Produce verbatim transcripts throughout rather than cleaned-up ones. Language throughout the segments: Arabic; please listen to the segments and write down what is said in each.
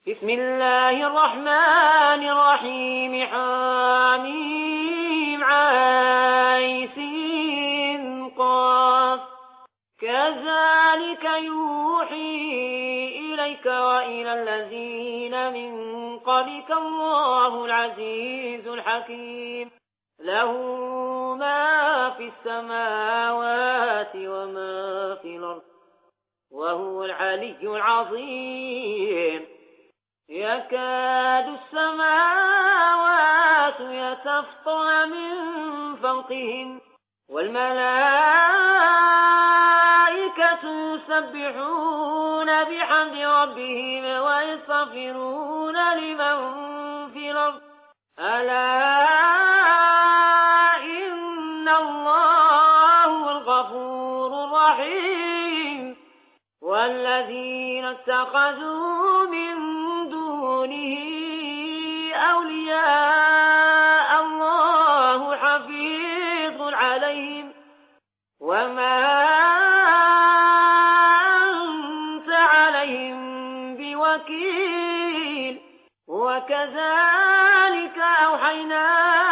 بسم الله الرحمن الرحيم حميم عيسين قاف كذلك يوحي إليك وإلى الذين من قبلك الله العزيز الحكيم له ما في السماوات وما في الأرض وهو العلي العظيم يكاد السماوات يتفطر من فوقهم والملائكة يسبحون بحمد ربهم ويستغفرون لمن في الأرض ألا إن الله هو الغفور الرحيم والذين اتخذوا من دونه أولياء الله حفيظ عليهم وما أنت عليهم بوكيل وكذلك أوحينا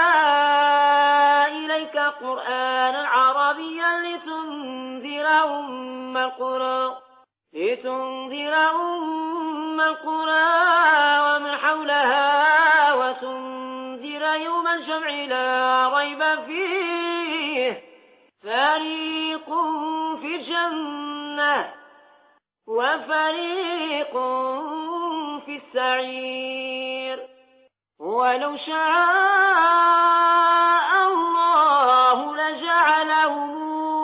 إليك قرآنا عربيا لتنذر أم القرى لتنذر أم القرى ومن حولها وتنذر يوم الجمع لا ريب فيه فريق في الجنة وفريق في السعير ولو شاء الله لجعلهم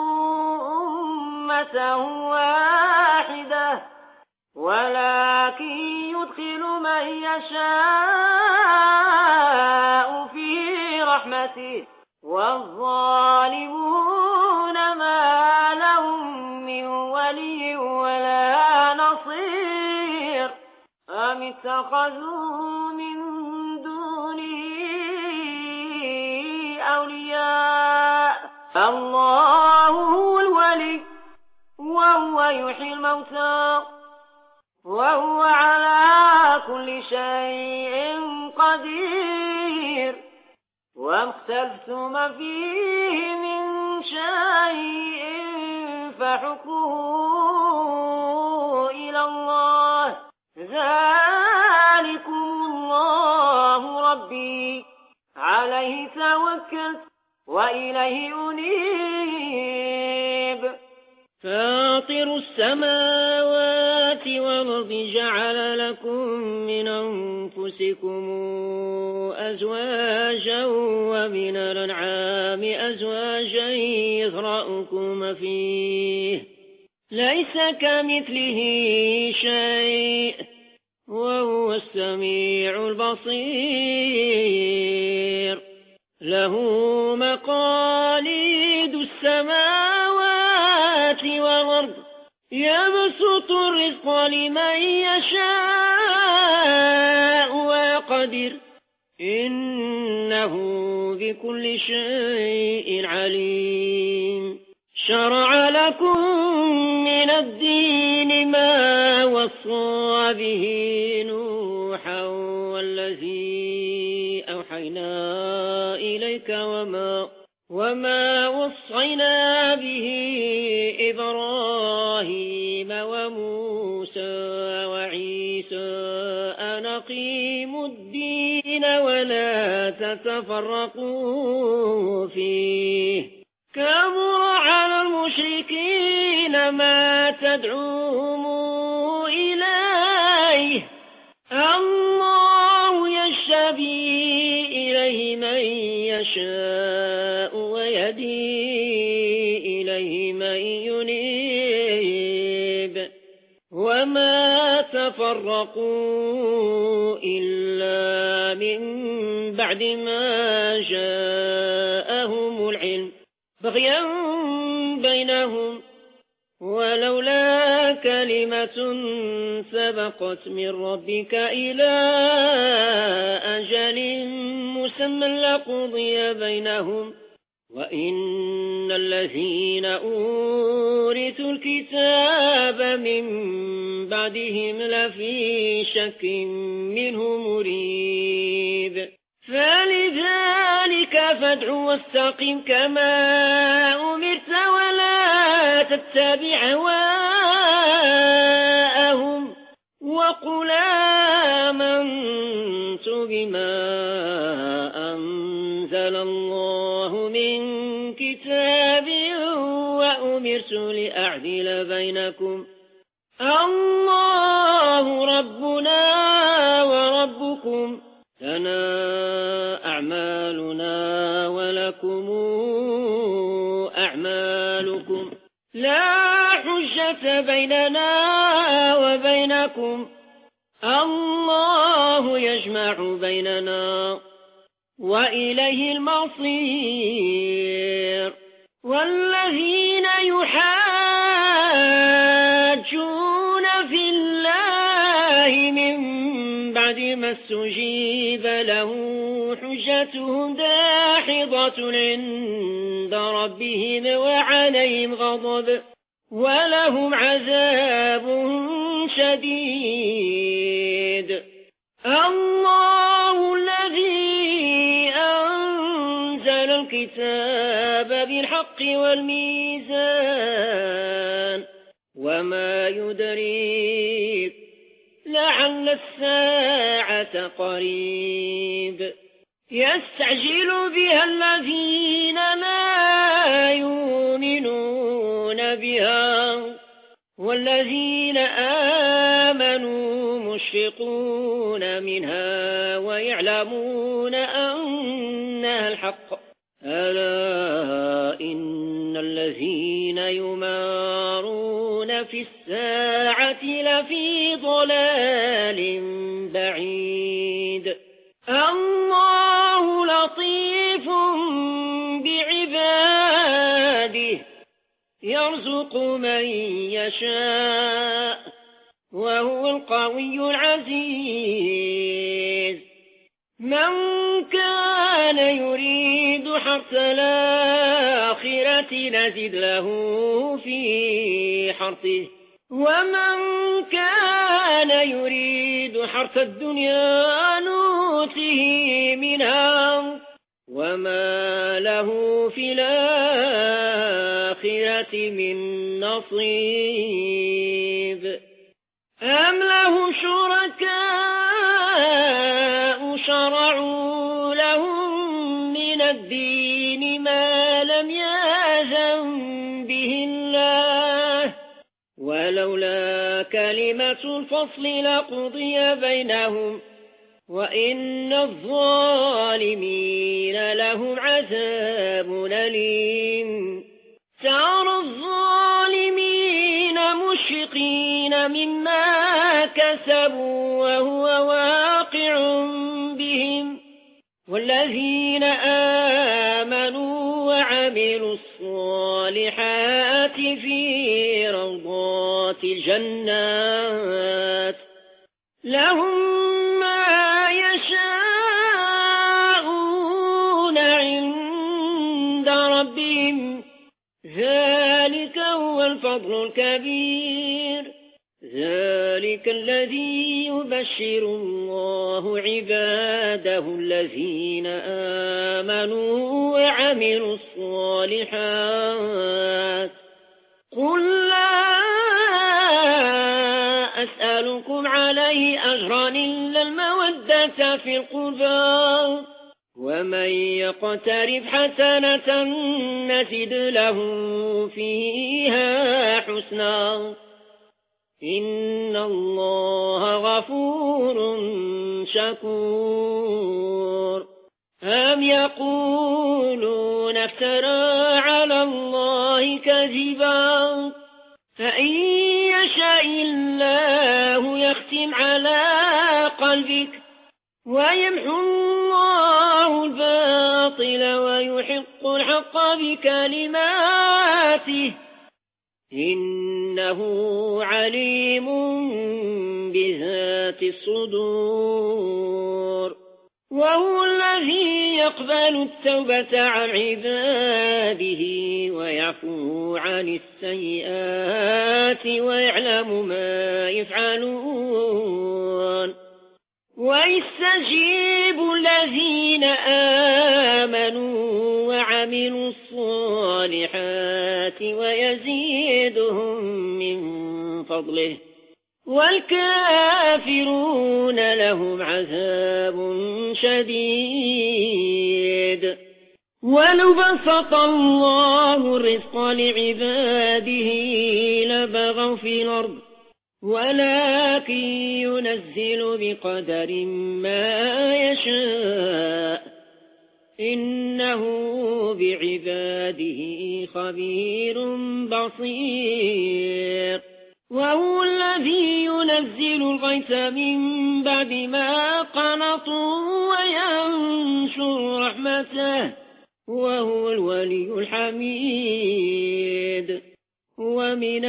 أمة واحدة ولكن يدخل من يشاء في رحمته والظالمون ما لهم من ولي ولا نصير أم اتخذوا من دونه أولياء الله هو الولي وهو يحيي الموتى وهو على كل شيء قدير وما اختلفتم فيه من شيء فحكمه إلى الله ذلكم الله ربي عليه توكلت وإليه أنيب فاطر السماوات والأرض جعل لكم من أنفسكم أزواجا ومن الأنعام أزواجا يذرأكم فيه ليس كمثله شيء وهو السميع البصير له مقاليد السماوات والأرض يبسط الرزق لمن يشاء ويقدر إنه بكل شيء عليم شرع لكم من الدين ما وصى به نوحا والذي أوحينا إليك وما وما وصينا به إبراهيم وموسى وعيسى أن أقيموا الدين ولا تتفرقوا فيه كبر على المشركين ما تدعوهم إليه الله يجتبي إليه من يشاء ويهدي إليه من ينيب وما تفرقوا إلا من بعد ما جاءهم العلم بغيا بينهم ولولا كلمة سبقت من ربك إلى أجل مسمى لقضي بينهم وإن الذين أورثوا الكتاب من بعدهم لفي شك منه مريب فلذلك فادع واستقم كما أمرت ولا تتبع هواءهم وقل آمنت بما أنزل الله من كتاب وأمرت لأعدل بينكم الله ربنا وربكم لنا أعمالنا ولكم أعمالكم لا حجة بيننا وبينكم الله يجمع بيننا وإليه المصير والذين يحاجون في الله من بعد ما استجيب له حجتهم داحضة عند ربهم وعليهم غضب ولهم عذاب شديد الله الذي أنزل الكتاب بالحق والميزان وما يدريك لعل الساعة قريب يستعجل بها الذين لا يؤمنون بها والذين آمنوا مشفقون منها ويعلمون أنها الحق ألا إن الذين يمارون في الساعة لفي ضلال بعيد الله لطيف بعباده يرزق من يشاء وهو القوي العزيز من كان يريد حرث الآخرة نزد له في حرثه ومن كان يريد حرث الدنيا نوته منها وما له في الآخرة من نصيب أم لهم شركاء شرعوا لهم من الدين ما لم يأذن به الله ولولا كلمة الفصل لقضي بينهم وإن الظالمين لهم عذاب أليم ترى الظالمين مشفقين مما كسبوا وهو واقع بهم والذين آمنوا وعملوا الصالحات في روضات الجنات لهم ما يشاءون عند ربهم ذلك هو الفضل الكبير ذلك الذي يبشر الله عباده الذين آمنوا وعملوا الصالحات قل لا أسألكم عليه أجرا إلا المودة في القربى ومن يقترف حسنة نزد له فيها حسنا إن الله غفور شكور أم يقولون افترى على الله كذبا فإن يشاء الله يختم على قلبك ويمحو الله الباطل ويحق الحق بكلماته إنه عليم بذات الصدور وهو الذي يقبل التوبة عن عباده ويعفو عن السيئات ويعلم ما يفعلون ويستجيب الذين آمنوا وعملوا الصالحات ويزيدهم من فضله والكافرون لهم عذاب شديد. ولو بسط الله الرزق لعباده لبغوا في الأرض ولكن ينزل بقدر ما يشاء إنه بعباده خبير بصير. وهو الذي ينزل الغيث من بعد ما قنطوا وينشر رحمته وهو الولي الحميد. ومن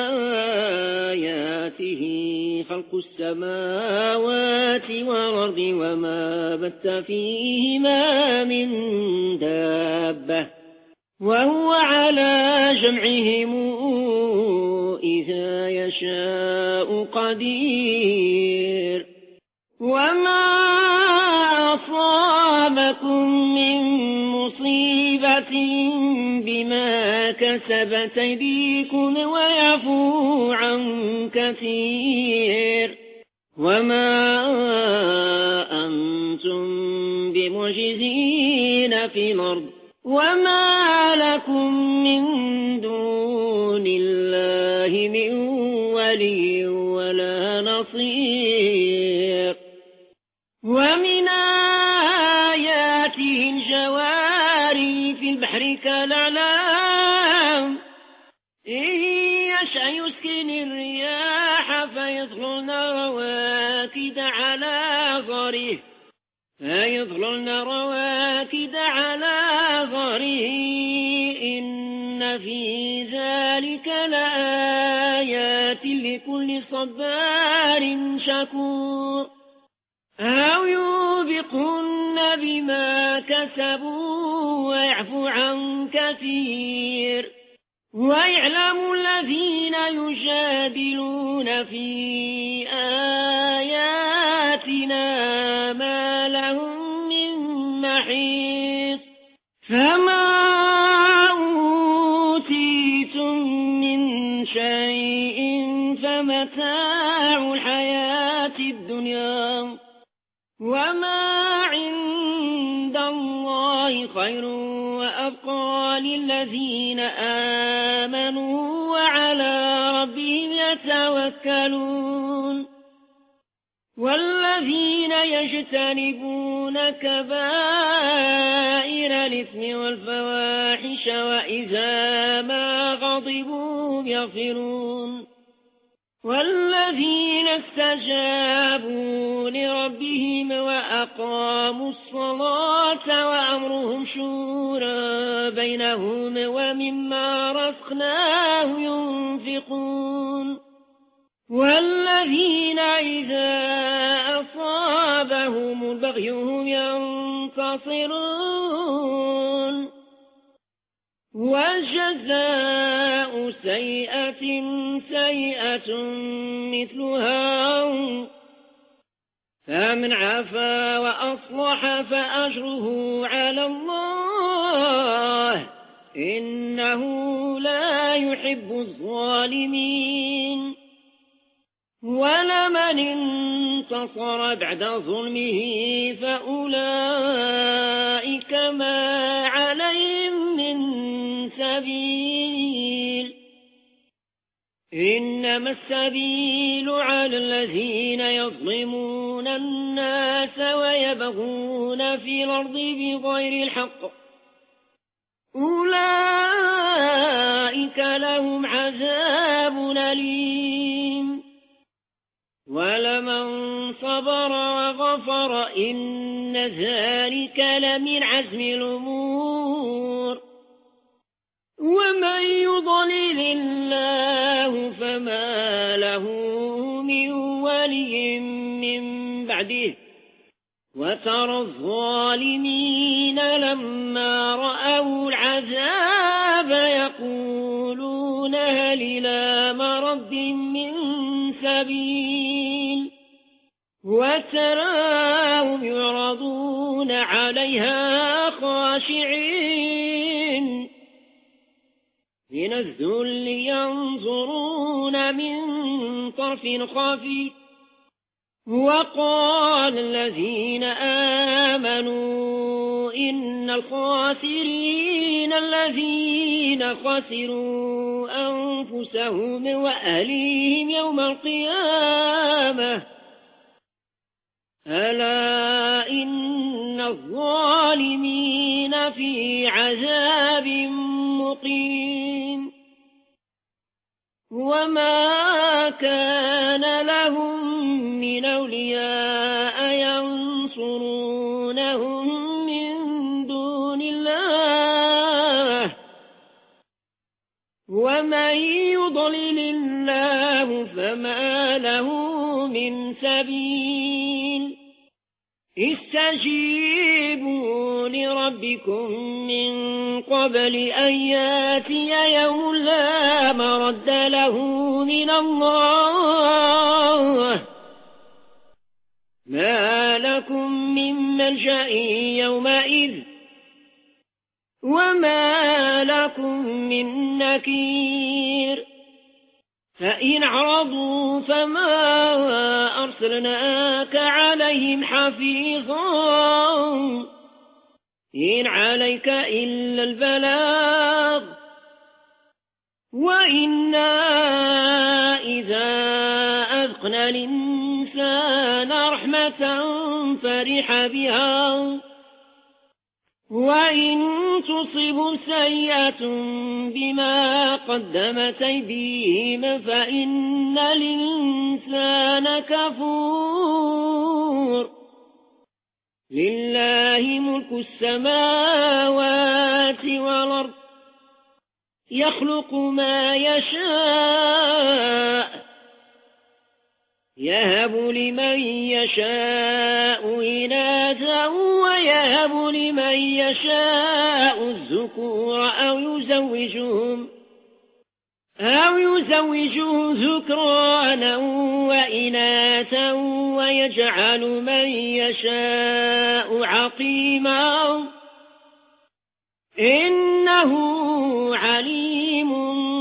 آياته خلق السماوات والأرض وما بث فيهما من دابة وهو على جمعهم إذا يشاء قدير. وما أصابكم من مصيبة بما كسبت أيديكم ويعفو عن كثير وما أنتم بمعجزين في الأرض وما لكم من دون الله من ولي ولا نصير. ومن آياته الجواري في البحر كالأعلام إن يشأ يسكن الرياح فيظللن رواكد على ظهره فيظللن رواكد على ظهره إن في ذلك لآيات لكل صبار شكور. أو يوبقن بما كسبوا ويعفو عن كثير. ويعلم الذين يجادلون في آياتنا ما لهم من محيص. فما أوتيتم من شيء فمتاع الحياة الدنيا وما عند الله خير وأبقى للذين آمنوا وعلى ربهم يتوكلون. والذين يجتنبون كبائر الإثم والفواحش وإذا ما غضبوا يغفرون. والذين استجابوا لربهم وأقاموا الصلاة وأمرهم شورى بينهم ومما رزقناهم ينفقون. والذين إذا أصابهم البغي هم ينتصرون. وجزاء سيئة سيئة مثلها فمن عفا وأصلح فأجره على الله إنه لا يحب الظالمين. ولمن انتصر بعد ظلمه فأولئك ما عليهم من سبيل إنما السبيل على الذين يظلمون الناس ويبغون في الأرض بغير الحق أولئك لهم عذاب أليم. ولمن صبر وغفر إن ذلك لمن عزم الأمور. ومن يضلل الله فما له من ولي من بعده وترى الظالمين لما رأوا العذاب يقولون هل إلى مرد من سبيل وتراهم يعرضون عليها خاشعين من الذل ينظرون من طرف خفي وقال الذين آمنوا إن الخاسرين الذين خسروا أنفسهم وأهليهم يوم القيامة ألا إن الظالمين في عذاب مقيم وما كان لهم من أولياء ينصرونهم من دون الله ومن يضلل الله فما له من سبيل استجيبوا لربكم من قبل أن ياتي يوم لا مرد له من الله ما لكم من ملجأ يومئذ وما لكم من نكير فإن عرضوا فما أرسلناك عليهم حفيظا إن عليك إلا البلاغ وإنا إذا أذقنا الإنسان رحمة فرح بها وإن تصب سيئة بما قدمت أيديهم فإن الإنسان كفور لله ملك السماوات والأرض يخلق ما يشاء يهب لمن يشاء إناثا ويهب لمن يشاء الذكور أو يزوجهم أو يزوجهم ذكرانا وإناثا ويجعل من يشاء عقيما إنه عليم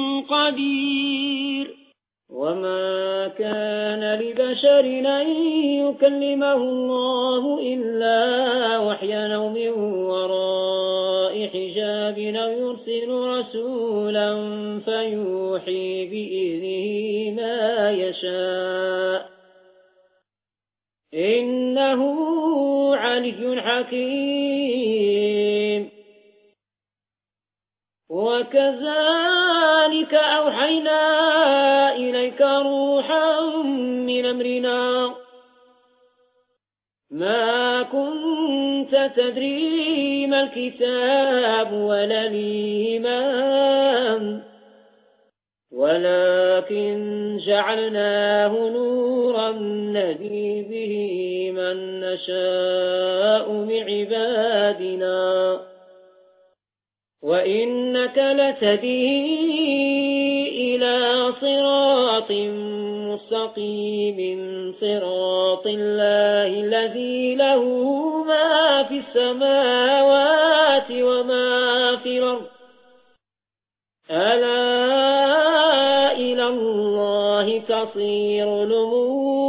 قدير وما كان لبشر أن يكلمه الله إلا وحيا أو من وراء حجاب أو يرسل رسولا فيوحي بإذنه ما يشاء إنه علي حكيم وكذلك أوحينا إليك روحا من أمرنا ما كنت تدري ما الكتاب ولا الإيمان ولكن جعلناه نورا نهدي به من نشاء من عبادنا وإنك لتهدي إلى صراط مستقيم صراط الله الذي له ما في السماوات وما في الأرض ألا إلى الله تصير الأمور